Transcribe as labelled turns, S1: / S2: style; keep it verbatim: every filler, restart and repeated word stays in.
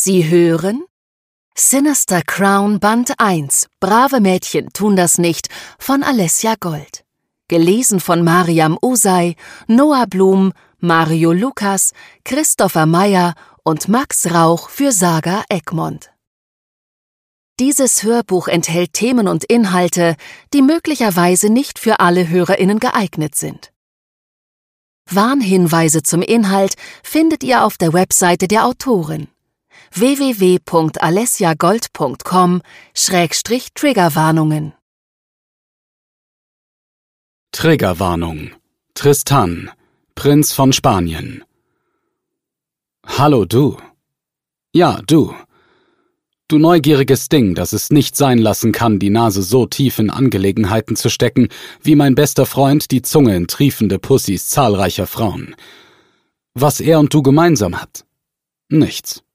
S1: Sie hören Sinister Crown Band eins, Brave Mädchen tun das nicht, von Alessia Gold. Gelesen von Mariam Osei, Noah Blum, Mario Lukas, Christopher Meyer und Max Rauch für Saga Egmont. Dieses Hörbuch enthält Themen und Inhalte, die möglicherweise nicht für alle HörerInnen geeignet sind. Warnhinweise zum Inhalt findet ihr auf der Webseite der Autorin w w w punkt alessia gold punkt com Schrägstrich Triggerwarnungen.
S2: Triggerwarnung. Tristan, Prinz von Spanien. Hallo du. Ja, du. Du neugieriges Ding, das es nicht sein lassen kann, die Nase so tief in Angelegenheiten zu stecken, wie mein bester Freund die Zunge in triefende Pussys zahlreicher Frauen. Was er und du gemeinsam habt? Nichts.